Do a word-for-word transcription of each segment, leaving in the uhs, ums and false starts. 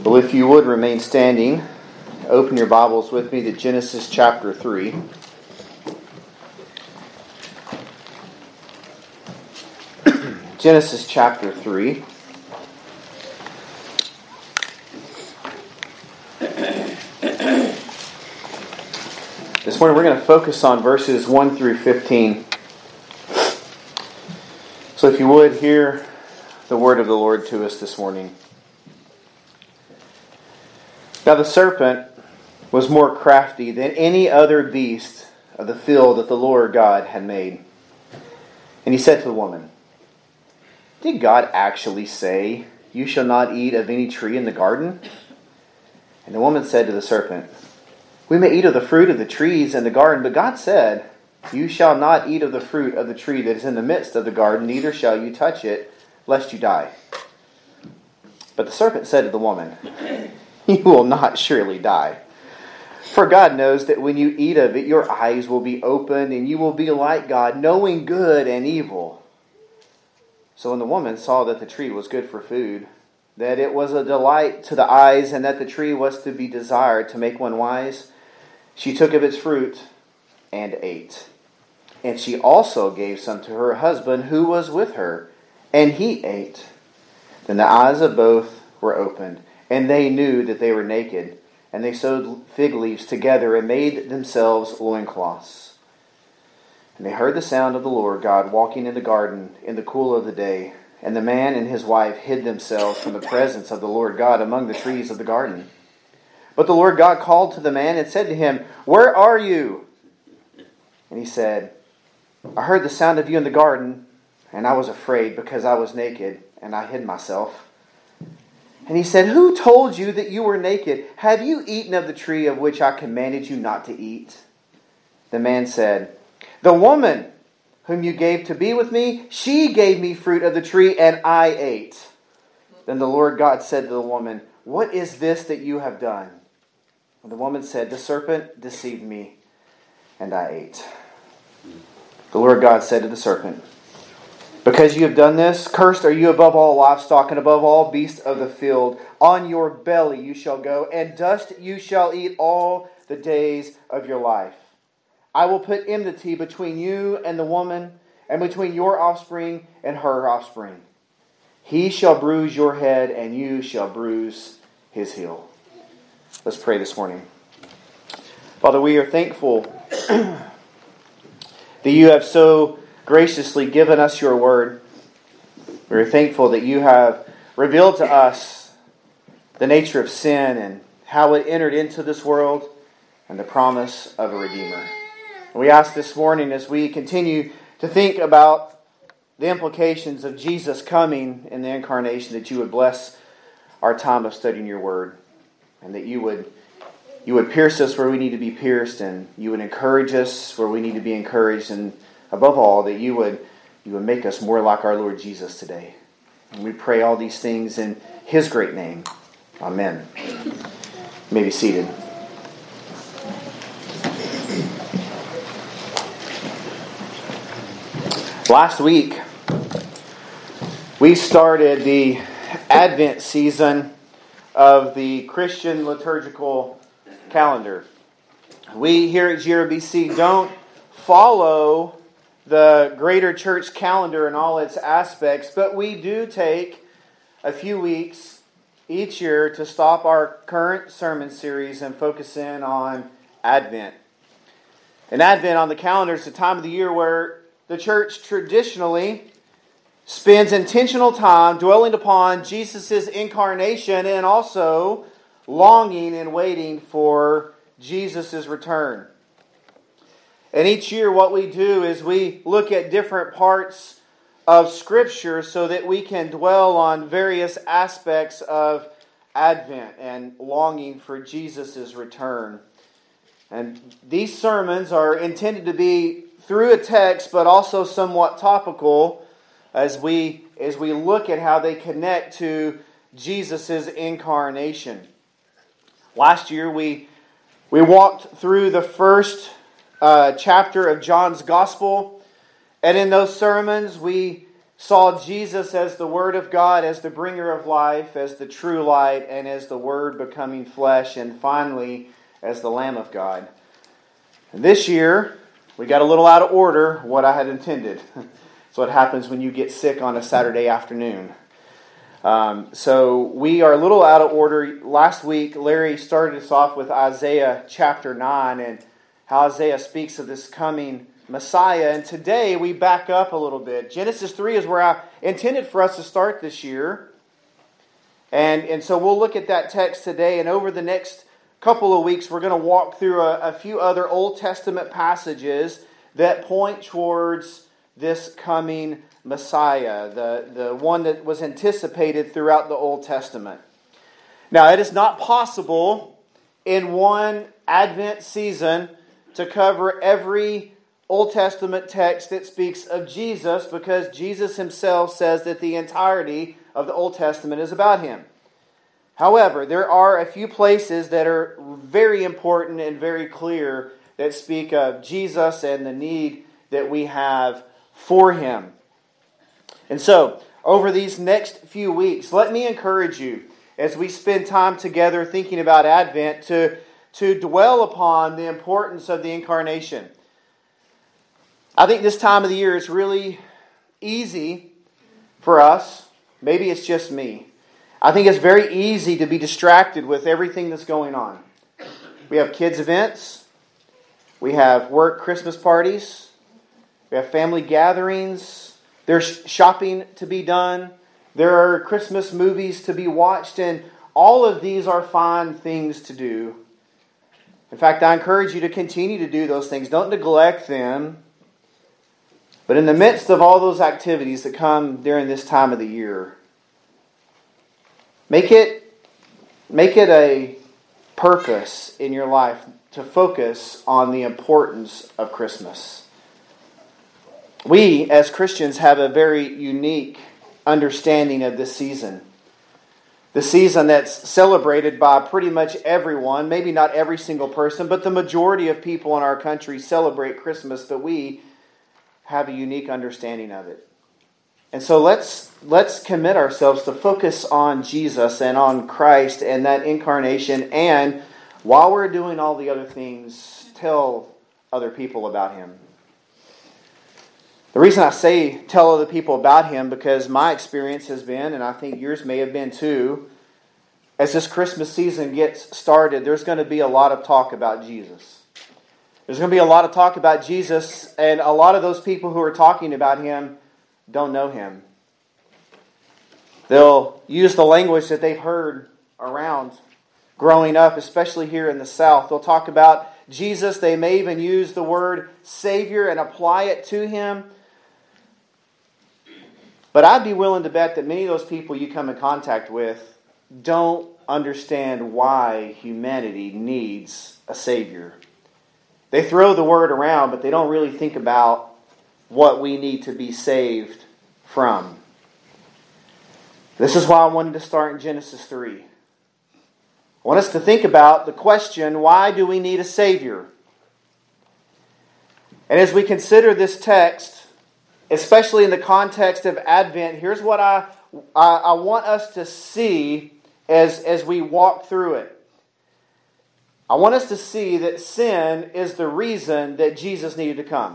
Well, if you would remain standing, open your Bibles with me to Genesis chapter three. Genesis chapter three. This morning we're going to focus on verses one through fifteen. So if you would, hear the word of the Lord to us this morning. Now the serpent was more crafty than any other beast of the field that the Lord God had made. And he said to the woman, "Did God actually say, 'You shall not eat of any tree in the garden'?" And the woman said to the serpent, "We may eat of the fruit of the trees in the garden, but God said, 'You shall not eat of the fruit of the tree that is in the midst of the garden, neither shall you touch it, lest you die.' But the serpent said to the woman, 'You will not surely die. For God knows that when you eat of it, your eyes will be opened, and you will be like God, knowing good and evil.' So when the woman saw that the tree was good for food, that it was a delight to the eyes, and that the tree was to be desired to make one wise, she took of its fruit and ate. And she also gave some to her husband who was with her, and he ate. Then the eyes of both were opened, and they knew that they were naked, and they sewed fig leaves together and made themselves loincloths. And they heard the sound of the Lord God walking in the garden in the cool of the day. And the man and his wife hid themselves from the presence of the Lord God among the trees of the garden. But the Lord God called to the man and said to him, 'Where are you?' And he said, 'I heard the sound of you in the garden, and I was afraid because I was naked, and I hid myself.' And he said, 'Who told you that you were naked? Have you eaten of the tree of which I commanded you not to eat?' The man said, 'The woman whom you gave to be with me, she gave me fruit of the tree, and I ate.' Then the Lord God said to the woman, 'What is this that you have done?' And the woman said, 'The serpent deceived me, and I ate.' The Lord God said to the serpent, 'Because you have done this, cursed are you above all livestock and above all beasts of the field. On your belly you shall go, and dust you shall eat all the days of your life. I will put enmity between you and the woman, and between your offspring and her offspring. He shall bruise your head, and you shall bruise his heel.'" Let's pray this morning. Father, we are thankful that you have so graciously given us your word. We are thankful that you have revealed to us the nature of sin and how it entered into this world and the promise of a Redeemer. We ask this morning, as we continue to think about the implications of Jesus coming in the incarnation, that you would bless our time of studying your word, and that you would you would pierce us where we need to be pierced, and you would encourage us where we need to be encouraged, and above all, that you would you would make us more like our Lord Jesus today. And we pray all these things in his great name. Amen. You may be seated. Last week, we started the Advent season of the Christian liturgical calendar. We here at G R B C don't follow the greater church calendar in all its aspects, but we do take a few weeks each year to stop our current sermon series and focus in on Advent. And Advent on the calendar is the time of the year where the church traditionally spends intentional time dwelling upon Jesus' incarnation and also longing and waiting for Jesus' return. And each year what we do is we look at different parts of Scripture so that we can dwell on various aspects of Advent and longing for Jesus' return. And these sermons are intended to be through a text, but also somewhat topical as we as we look at how they connect to Jesus' incarnation. Last year we we walked through the first uh, chapter of John's Gospel, and in those sermons we saw Jesus as the Word of God, as the bringer of life, as the true light, and as the Word becoming flesh, and finally as the Lamb of God. And this year, we got a little out of order what I had intended. It's what happens when you get sick on a Saturday afternoon. Um, so we are a little out of order. Last week, Larry started us off with Isaiah chapter nine and how Isaiah speaks of this coming Messiah. And today we back up a little bit. Genesis three is where I intended for us to start this year. And, and so we'll look at that text today. And over the next couple of weeks, we're going to walk through a, a few other Old Testament passages that point towards this coming Messiah, the, the one that was anticipated throughout the Old Testament. Now, it is not possible in one Advent season to cover every Old Testament text that speaks of Jesus, because Jesus himself says that the entirety of the Old Testament is about him. However, there are a few places that are very important and very clear that speak of Jesus and the need that we have for him. And so, over these next few weeks, let me encourage you, as we spend time together thinking about Advent, to, to dwell upon the importance of the Incarnation. I think this time of the year is really easy for us. Maybe it's just me. I think it's very easy to be distracted with everything that's going on. We have kids' events. We have work Christmas parties. We have family gatherings. There's shopping to be done. There are Christmas movies to be watched. And all of these are fine things to do. In fact, I encourage you to continue to do those things. Don't neglect them. But in the midst of all those activities that come during this time of the year, make it, make it a purpose in your life to focus on the importance of Christmas. We, as Christians, have a very unique understanding of this season. The season that's celebrated by pretty much everyone, maybe not every single person, but the majority of people in our country celebrate Christmas, but we have a unique understanding of it. And so let's let's commit ourselves to focus on Jesus and on Christ and that incarnation, and while we're doing all the other things, tell other people about him. The reason I say tell other people about him, because my experience has been, and I think yours may have been too, as this Christmas season gets started, there's going to be a lot of talk about Jesus. There's going to be a lot of talk about Jesus, and a lot of those people who are talking about him don't know him. They'll use the language that they've heard around growing up, especially here in the South. They'll talk about Jesus. They may even use the word Savior and apply it to him. But I'd be willing to bet that many of those people you come in contact with don't understand why humanity needs a Savior. They throw the word around, but they don't really think about what we need to be saved from. This is why I wanted to start in Genesis three. I want us to think about the question, why do we need a Savior? And as we consider this text, especially in the context of Advent, here's what I, I, I want us to see as, as we walk through it. I want us to see that sin is the reason that Jesus needed to come.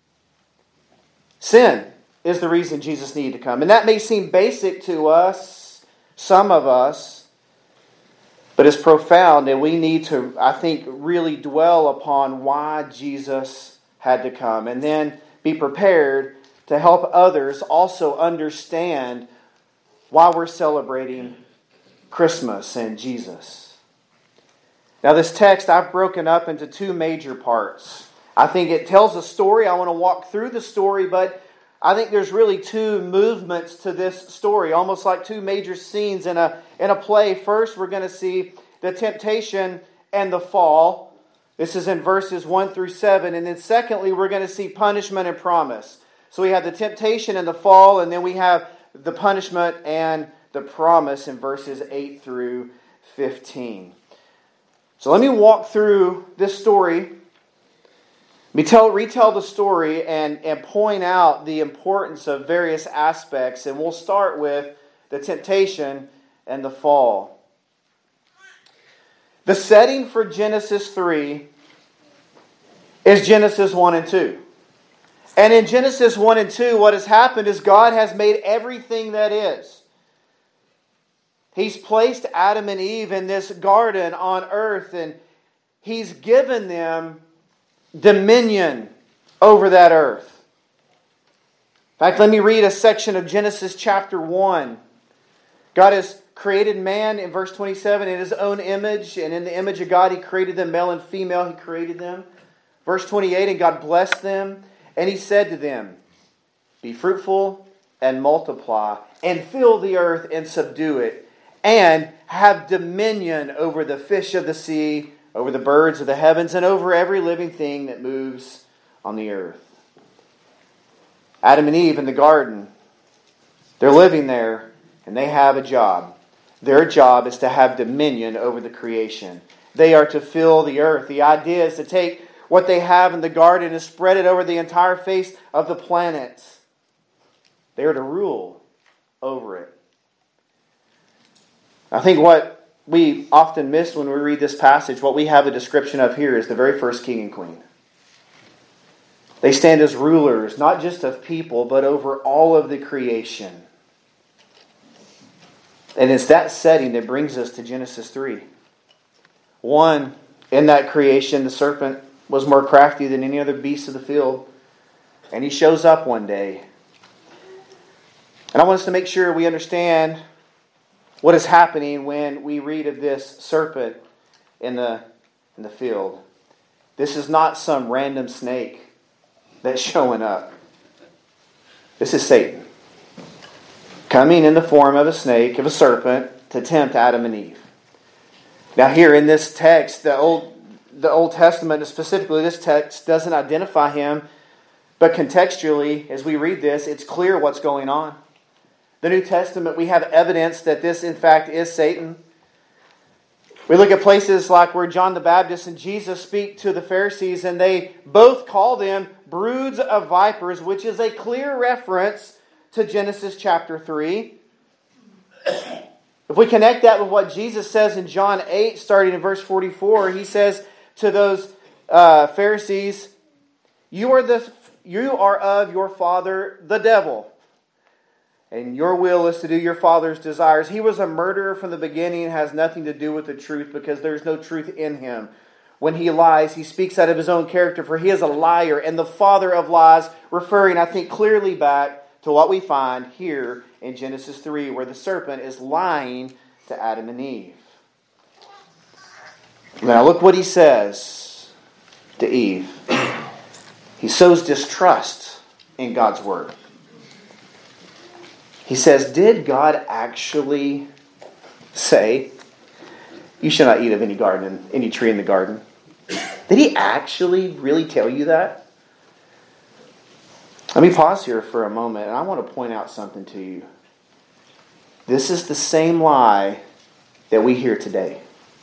Sin is the reason Jesus needed to come. And that may seem basic to us, some of us, but it's profound, and we need to, I think, really dwell upon why Jesus had to come, and then be prepared to help others also understand why we're celebrating Christmas and Jesus. Now, this text I've broken up into two major parts. I think it tells a story. I want to walk through the story, but I think there's really two movements to this story, almost like two major scenes in a, in a play. First, we're going to see the temptation and the fall. This is in verses one through seven. And then secondly, we're going to see punishment and promise. So we have the temptation and the fall, and then we have the punishment and the promise in verses eight through fifteen. So let me walk through this story. me tell, retell the story and, and point out the importance of various aspects. And we'll start with the temptation and the fall. The setting for Genesis three is Genesis one and two. And in Genesis one and two, what has happened is God has made everything that is. He's placed Adam and Eve in this garden on earth, and He's given them dominion over that earth. In fact, let me read a section of Genesis chapter one. God has created man in verse twenty-seven in His own image, and in the image of God He created them, male and female He created them. Verse twenty-eight, and God blessed them, and He said to them, be fruitful and multiply, and fill the earth and subdue it, and have dominion over the fish of the sea, over the birds of the heavens, and over every living thing that moves on the earth. Adam and Eve in the garden, they're living there, and they have a job. Their job is to have dominion over the creation. They are to fill the earth. The idea is to take what they have in the garden and spread it over the entire face of the planet. They are to rule over it. I think what we often miss when we read this passage, what we have a description of here is the very first king and queen. They stand as rulers, not just of people, but over all of the creation. And it's that setting that brings us to Genesis three. One, in that creation, the serpent was more crafty than any other beast of the field. And he shows up one day. And I want us to make sure we understand what is happening when we read of this serpent in the, in the field. This is not some random snake that's showing up. This is Satan, coming in the form of a snake, of a serpent, to tempt Adam and Eve. Now here in this text, the Old, the Old Testament, specifically this text, doesn't identify him. But contextually, as we read this, it's clear what's going on. The New Testament, we have evidence that this, in fact, is Satan. We look at places like where John the Baptist and Jesus speak to the Pharisees, and they both call them broods of vipers, which is a clear reference to Genesis chapter three. If we connect that with what Jesus says in John eight, starting in verse forty-four, He says to those uh, Pharisees, you are, the, you are of your father, the devil, and your will is to do your father's desires. He was a murderer from the beginning and has nothing to do with the truth because there is no truth in him. When he lies, he speaks out of his own character, for he is a liar and the father of lies, referring, I think, clearly back to what we find here in Genesis three, where the serpent is lying to Adam and Eve. Now look what he says to Eve. He sows distrust in God's word. He says, did God actually say, you shall not eat of any garden, any tree in the garden? Did He actually really tell you that? Let me pause here for a moment, and I want to point out something to you. This is the same lie that we hear today.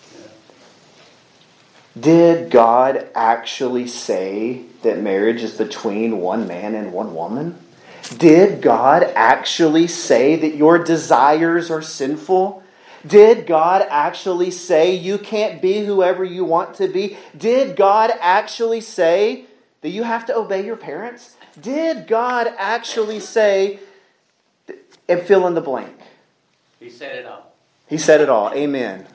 Did God actually say that marriage is between one man and one woman? Did God actually say that your desires are sinful? Did God actually say you can't be whoever you want to be? Did God actually say that you have to obey your parents? Did God actually say, and fill in the blank? He said it all. He said it all. Amen.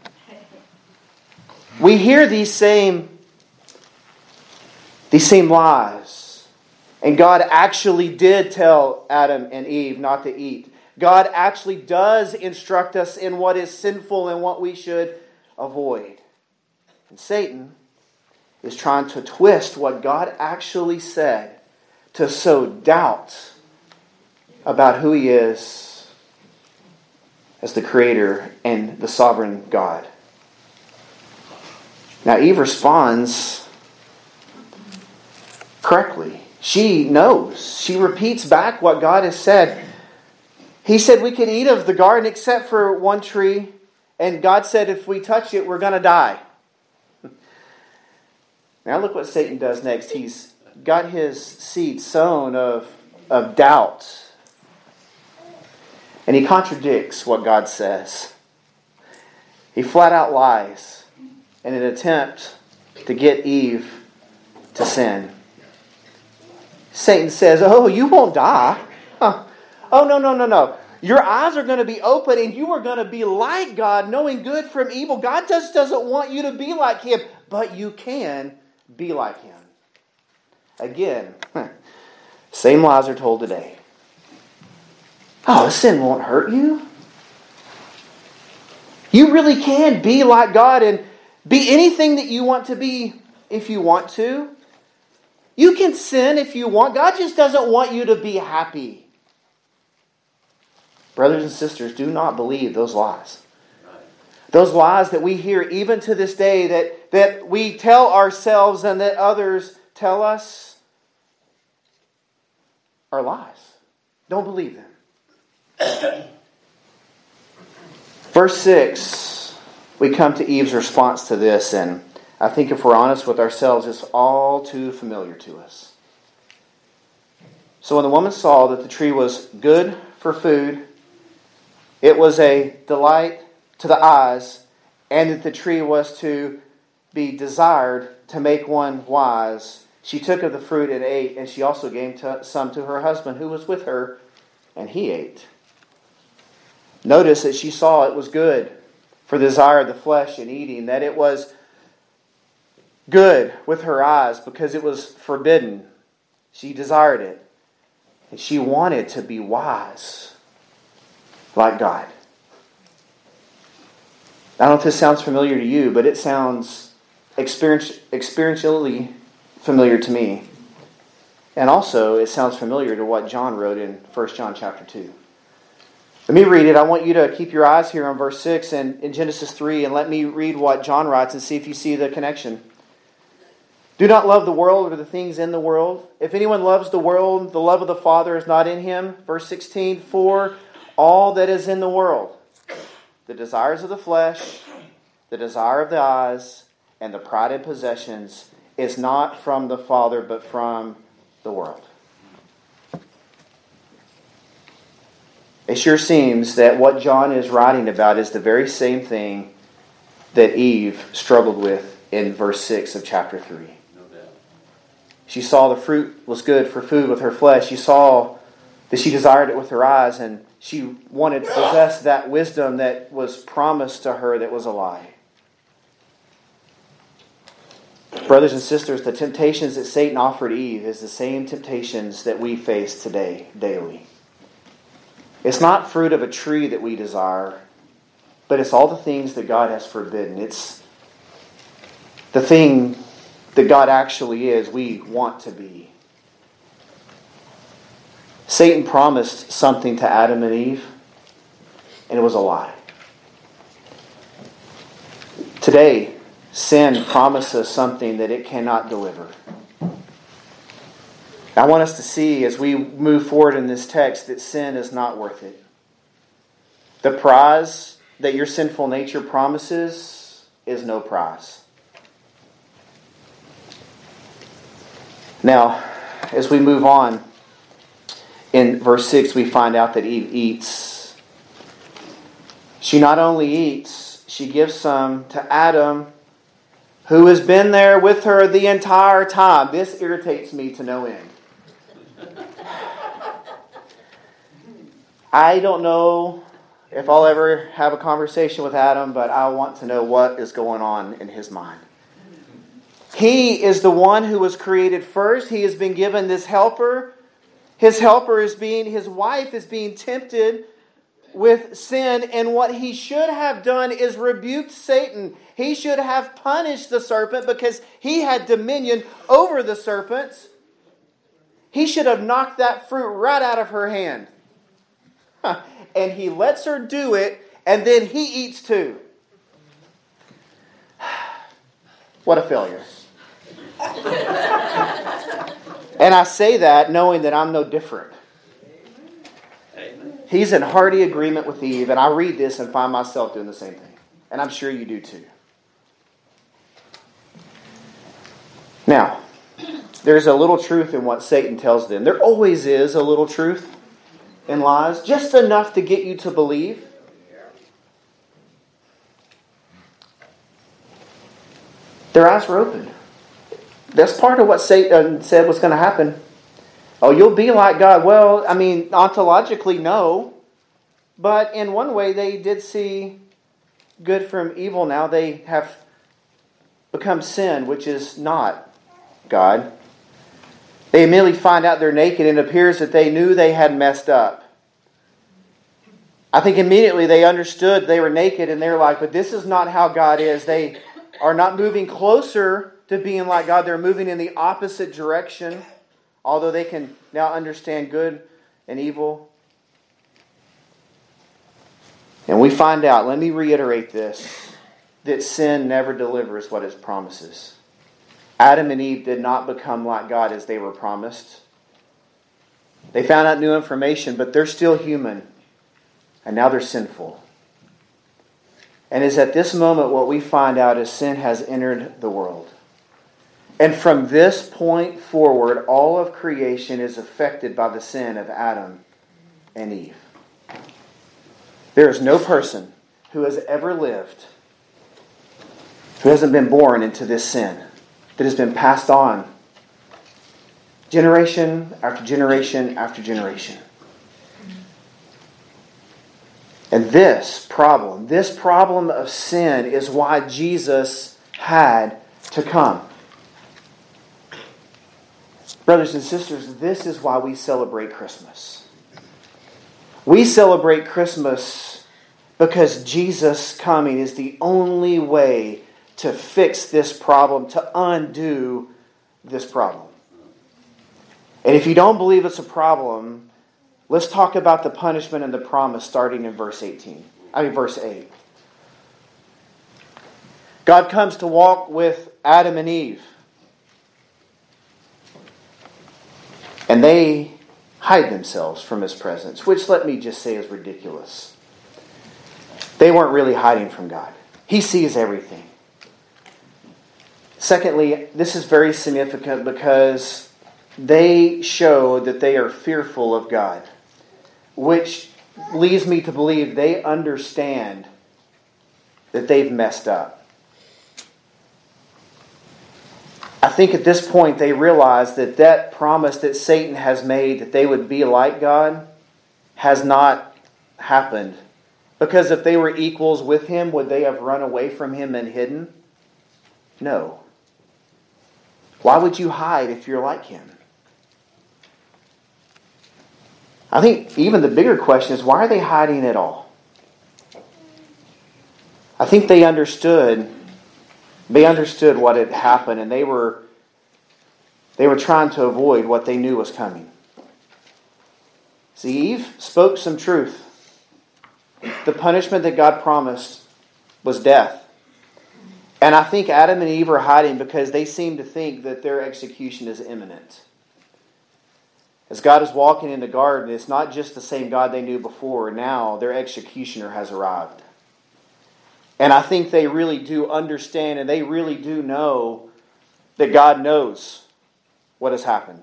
We hear these same, these same lies. And God actually did tell Adam and Eve not to eat. God actually does instruct us in what is sinful and what we should avoid. And Satan is trying to twist what God actually said to sow doubt about who He is as the Creator and the sovereign God. Now Eve responds correctly. She knows. She repeats back what God has said. He said we could eat of the garden except for one tree. And God said if we touch it, we're going to die. Now look what Satan does next. He's got his seed sown of, of doubt. And he contradicts what God says. He flat out lies in an attempt to get Eve to sin. Satan says, oh, you won't die. Huh. Oh, no, no, no, no. Your eyes are going to be open and you are going to be like God, knowing good from evil. God just doesn't want you to be like Him, but you can be like Him. Again, same lies are told today. Oh, sin won't hurt you. You really can be like God and be anything that you want to be if you want to. You can sin if you want. God just doesn't want you to be happy. Brothers and sisters, do not believe those lies. Those lies that we hear even to this day, that, that we tell ourselves and that others tell us, are lies. Don't believe them. Verse six, we come to Eve's response to this, and I think if we're honest with ourselves, it's all too familiar to us. So when the woman saw that the tree was good for food, it was a delight to the eyes, and that the tree was to be desired to make one wise, she took of the fruit and ate, and she also gave some to her husband who was with her, and he ate. Notice that she saw it was good for the desire of the flesh and eating, that it was good with her eyes because it was forbidden. She desired it. And she wanted to be wise like God. I don't know if this sounds familiar to you, but it sounds experience, experientially familiar to me. And also, it sounds familiar to what John wrote in First John chapter two. Let me read it. I want you to keep your eyes here on verse six and in Genesis three, and let me read what John writes and see if you see the connection. Do not love the world or the things in the world. If anyone loves the world, the love of the Father is not in him. Verse sixteen, for all that is in the world, the desires of the flesh, the desire of the eyes, and the pride in possessions, is not from the Father, but from the world. It sure seems that what John is writing about is the very same thing that Eve struggled with in verse six of chapter three. She saw the fruit was good for food with her flesh. She saw that she desired it with her eyes, and she wanted to possess that wisdom that was promised to her that was a lie. Brothers and sisters, the temptations that Satan offered Eve is the same temptations that we face today, daily. It's not fruit of a tree that we desire, but it's all the things that God has forbidden. It's the thing that God actually is, we want to be. Satan promised something to Adam and Eve, and it was a lie. Today, sin promises something that it cannot deliver. I want us to see as we move forward in this text that sin is not worth it. The prize that your sinful nature promises is no prize. Now, as we move on, in verse six we find out that Eve eats. She not only eats, she gives some to Adam, who has been there with her the entire time. This irritates me to no end. I don't know if I'll ever have a conversation with Adam, but I want to know what is going on in his mind. He is the one who was created first. He has been given this helper. His helper is being, his wife is being tempted with sin, and what he should have done is rebuked Satan. He should have punished the serpent because he had dominion over the serpent. He should have knocked that fruit right out of her hand. And he lets her do it, and then he eats too. What a failure. And I say that knowing that I'm no different. He's in hearty agreement with Eve, and I read this and find myself doing the same thing. And I'm sure you do too. Now, there's a little truth in what Satan tells them. There always is a little truth in lies, just enough to get you to believe. Their eyes were opened. That's part of what Satan said was going to happen. Oh, you'll be like God. Well, I mean, ontologically, no. But in one way, they did see good from evil now. They have become sin, which is not God. They immediately find out they're naked, and it appears that they knew they had messed up. I think immediately they understood they were naked, and they're like, but this is not how God is. They are not moving closer to being like God. They're moving in the opposite direction, although they can now understand good and evil. And we find out, let me reiterate this, that sin never delivers what it promises. Adam and Eve did not become like God as they were promised. They found out new information, but they're still human. And now they're sinful. And it's at this moment what we find out is sin has entered the world. And from this point forward, all of creation is affected by the sin of Adam and Eve. There is no person who has ever lived who hasn't been born into this sin that has been passed on generation after generation after generation. And this problem, this problem of sin is why Jesus had to come. Brothers and sisters, this is why we celebrate Christmas. We celebrate Christmas because Jesus coming is the only way to fix this problem, to undo this problem. And if you don't believe it's a problem, let's talk about the punishment and the promise starting in verse eighteen. I mean verse eight. God comes to walk with Adam and Eve. And they hide themselves from His presence, which let me just say is ridiculous. They weren't really hiding from God. He sees everything. Secondly, this is very significant because they show that they are fearful of God, which leads me to believe they understand that they've messed up. I think at this point they realize that that promise that Satan has made that they would be like God has not happened. Because if they were equals with Him, would they have run away from Him and hidden? No. Why would you hide if you're like Him? I think even the bigger question is, why are they hiding at all? I think they understood They understood what had happened, and they were they were trying to avoid what they knew was coming. See, Eve spoke some truth. The punishment that God promised was death. And I think Adam and Eve are hiding because they seem to think that their execution is imminent. As God is walking in the garden, it's not just the same God they knew before. Now their executioner has arrived. And I think they really do understand and they really do know that God knows what has happened.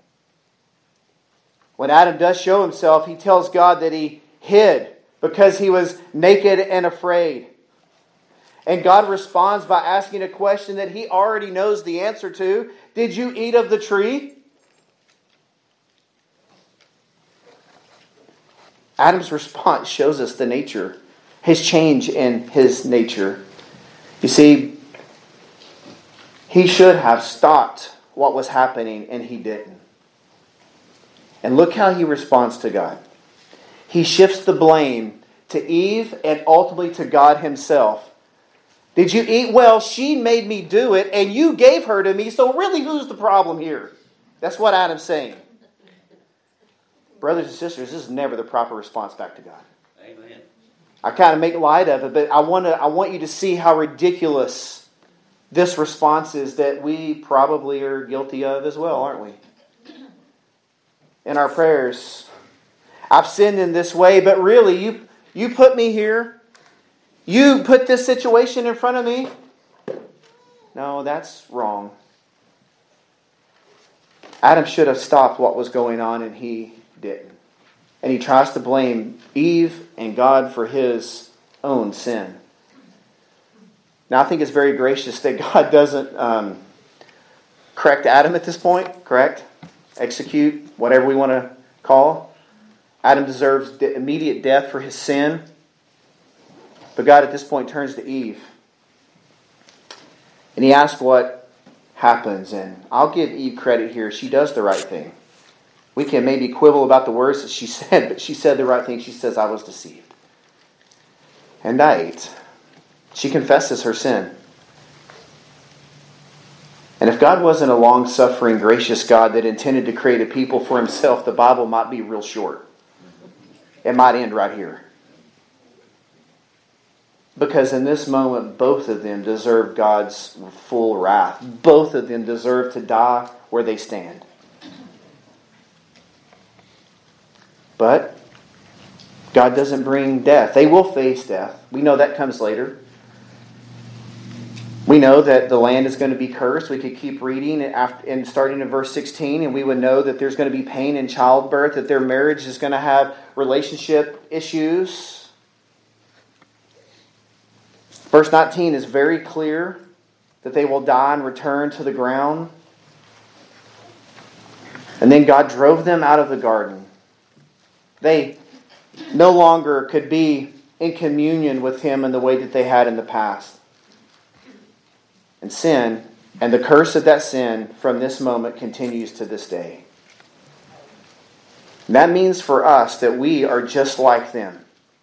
When Adam does show himself, he tells God that he hid because he was naked and afraid. And God responds by asking a question that he already knows the answer to. Did you eat of the tree? Adam's response shows us the nature, his change in his nature. You see, he should have stopped what was happening, and he didn't. And look how he responds to God. He shifts the blame to Eve and ultimately to God himself. Did you eat? Well, she made me do it, and you gave her to me, so really who's the problem here? That's what Adam's saying. Brothers and sisters, this is never the proper response back to God. Amen. I kind of make light of it, but I want to I want you to see how ridiculous this response is that we probably are guilty of as well, aren't we? In our prayers. I've sinned in this way, but really, you you put me here. You put this situation in front of me. No, that's wrong. Adam should have stopped what was going on, and he didn't. And he tries to blame Eve and God for his own sin. Now, I think it's very gracious that God doesn't um, correct Adam at this point, correct? Execute, whatever we want to call. Adam deserves de- immediate death for his sin. But God at this point turns to Eve. And he asks what happens. And I'll give Eve credit here. She does the right thing. We can maybe quibble about the words that she said, but she said the right thing. She says, I was deceived. And I ate. She confesses her sin. And if God wasn't a long-suffering, gracious God that intended to create a people for himself, the Bible might be real short. It might end right here. Because in this moment, both of them deserve God's full wrath. Both of them deserve to die where they stand. But God doesn't bring death. They will face death. We know that comes later. We know that the land is going to be cursed. We could keep reading and starting in verse sixteen, and we would know that there's going to be pain in childbirth, that their marriage is going to have relationship issues. Verse nineteen is very clear that they will die and return to the ground. And then God drove them out of the garden. They no longer could be in communion with Him in the way that they had in the past. And sin, and the curse of that sin from this moment continues to this day. And that means for us that we are just like them.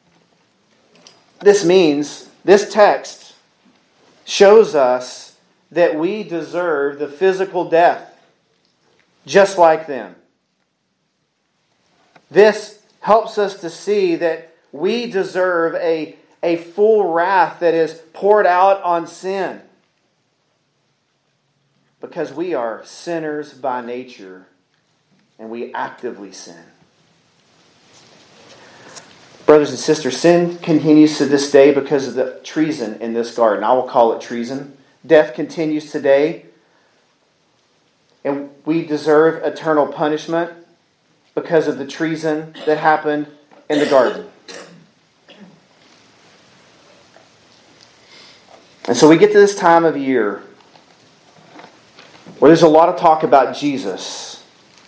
This means, this text shows us that we deserve the physical death just like them. This helps us to see that we deserve a, a full wrath that is poured out on sin. Because we are sinners by nature and we actively sin. Brothers and sisters, sin continues to this day because of the treason in this garden. I will call it treason. Death continues today. And we deserve eternal punishment because of the treason that happened in the garden. And so we get to this time of year where there's a lot of talk about Jesus,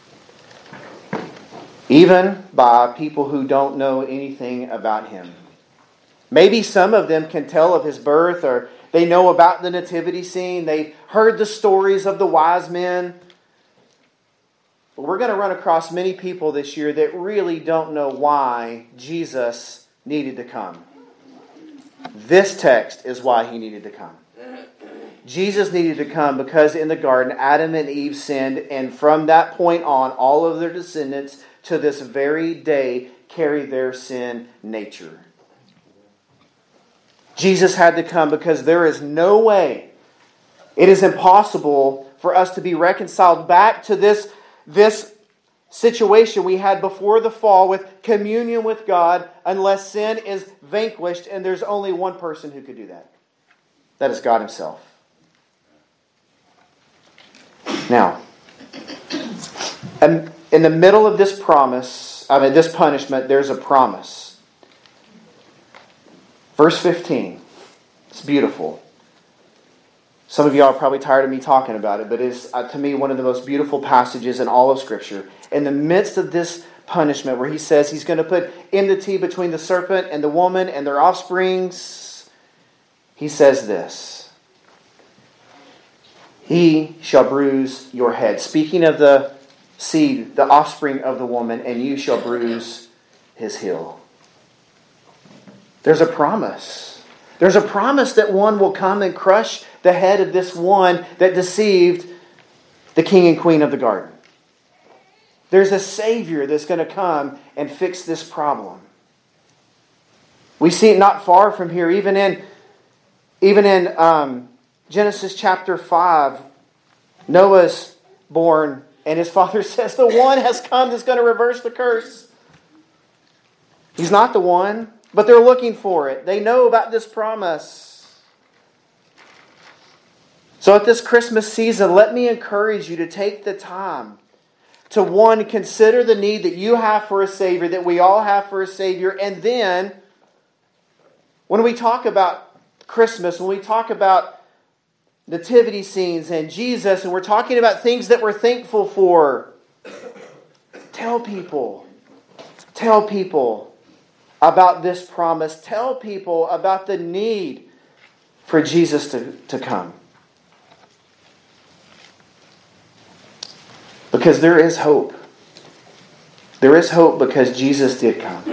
even by people who don't know anything about Him. Maybe some of them can tell of His birth, or they know about the nativity scene. They've heard the stories of the wise men. But we're going to run across many people this year that really don't know why Jesus needed to come. This text is why He needed to come. Jesus needed to come because in the garden, Adam and Eve sinned, and from that point on, all of their descendants to this very day carry their sin nature. Jesus had to come because there is no way, it is impossible for us to be reconciled back to this, this situation we had before the fall with communion with God unless sin is vanquished, and there's only one person who could do that. That is God Himself. Now, in the middle of this promise, I mean this punishment, there's a promise. Verse fifteen. It's beautiful. Some of y'all are probably tired of me talking about it, but it's, uh, to me, one of the most beautiful passages in all of Scripture. In the midst of this punishment, where He says He's going to put enmity between the serpent and the woman and their offsprings, He says this: He shall bruise your head. Speaking of the seed, the offspring of the woman, and you shall bruise his heel. There's a promise. There's a promise that one will come and crush the head of this one that deceived the king and queen of the garden. There's a Savior that's going to come and fix this problem. We see it not far from here, even in, even in um, Genesis chapter five. Noah's born, and his father says, the one has come that's going to reverse the curse. He's not the one, but they're looking for it. They know about this promise. So at this Christmas season, let me encourage you to take the time to one, consider the need that you have for a Savior, that we all have for a Savior. And then, when we talk about Christmas, when we talk about nativity scenes and Jesus, and we're talking about things that we're thankful for, tell people, tell people about this promise. Tell people about the need for Jesus to, to come. Because there is hope. There is hope because Jesus did come.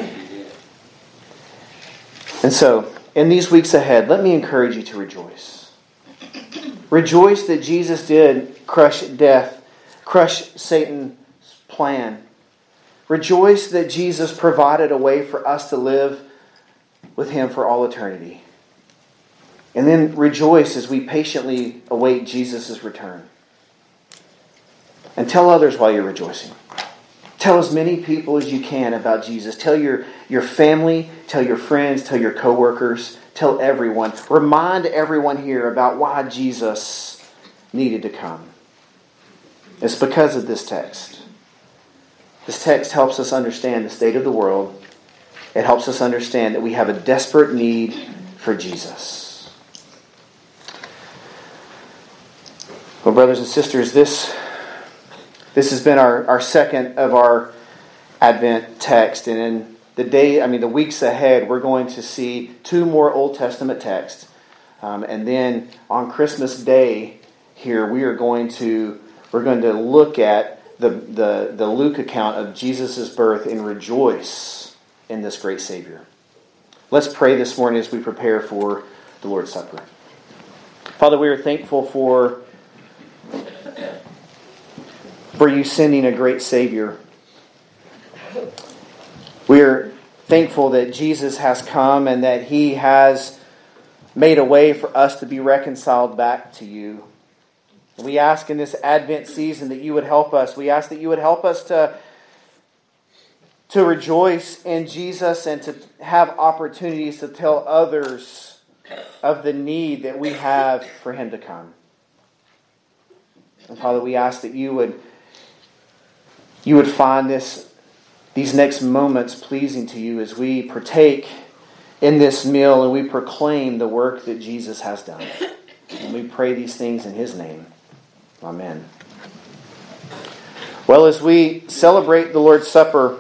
And so, in these weeks ahead, let me encourage you to rejoice. Rejoice that Jesus did crush death, crush Satan's plan. Rejoice that Jesus provided a way for us to live with Him for all eternity. And then rejoice as we patiently await Jesus' return. And tell others while you're rejoicing. Tell as many people as you can about Jesus. Tell your, your family, tell your friends, tell your coworkers, tell everyone. Remind everyone here about why Jesus needed to come. It's because of this text. This text helps us understand the state of the world. It helps us understand that we have a desperate need for Jesus. Well, brothers and sisters, this, this has been our, our second of our Advent text. And in the day, I mean, the weeks ahead, we're going to see two more Old Testament texts. Um, and then on Christmas Day here, we are going to, we're going to look at the, the, the Luke account of Jesus' birth and rejoice in this great Savior. Let's pray this morning as we prepare for the Lord's Supper. Father, we are thankful for for you sending a great Savior. We are thankful that Jesus has come and that He has made a way for us to be reconciled back to you. We ask in this Advent season that you would help us. We ask that you would help us to, to rejoice in Jesus and to have opportunities to tell others of the need that we have for Him to come. And Father, we ask that you would you would find this these next moments pleasing to you as we partake in this meal and we proclaim the work that Jesus has done. And we pray these things in His name. Amen. Well, as we celebrate the Lord's Supper,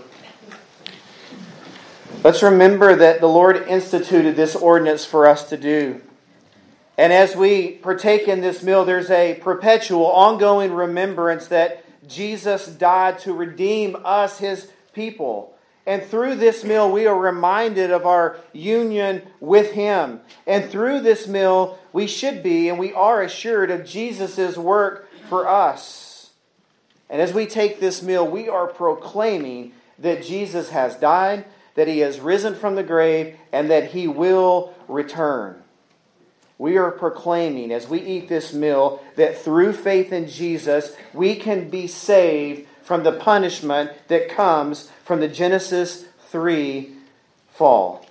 let's remember that the Lord instituted this ordinance for us to do. And as we partake in this meal, there's a perpetual, ongoing remembrance that Jesus died to redeem us, His people. And through this meal, we are reminded of our union with Him. And through this meal, we should be and we are assured of Jesus' work for us. And as we take this meal, we are proclaiming that Jesus has died, that He has risen from the grave, and that He will return. We are proclaiming as we eat this meal that through faith in Jesus, we can be saved from the punishment that comes from the Genesis three fall.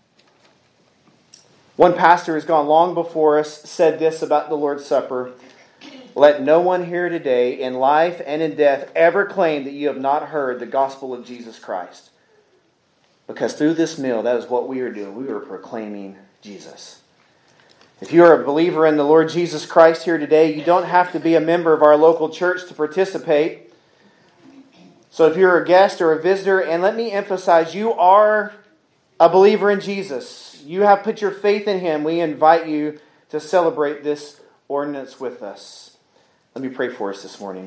One pastor who's gone long before us said this about the Lord's Supper: "Let no one here today, in life and in death, ever claim that you have not heard the gospel of Jesus Christ." Because through this meal, that is what we are doing. We are proclaiming Jesus. If you are a believer in the Lord Jesus Christ here today, you don't have to be a member of our local church to participate. So if you're a guest or a visitor, and let me emphasize, you are a believer in Jesus. You have put your faith in Him. We invite you to celebrate this ordinance with us. Let me pray for us this morning.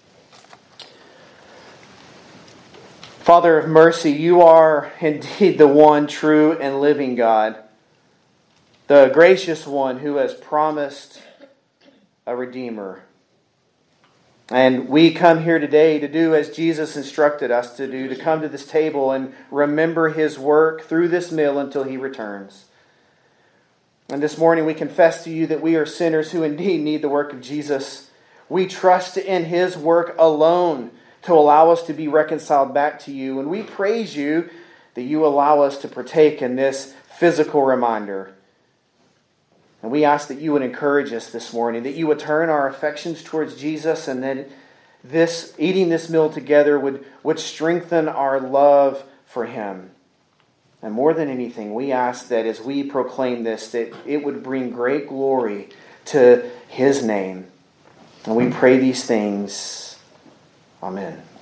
Father of mercy, you are indeed the one true and living God, the gracious one who has promised a Redeemer. And we come here today to do as Jesus instructed us to do, to come to this table and remember His work through this meal until He returns. And this morning we confess to you that we are sinners who indeed need the work of Jesus. We trust in His work alone to allow us to be reconciled back to you. And we praise you that you allow us to partake in this physical reminder. And we ask that you would encourage us this morning, that you would turn our affections towards Jesus, and that this eating this meal together would, would strengthen our love for Him. And more than anything, we ask that as we proclaim this, that it would bring great glory to His name. And we pray these things. Amen.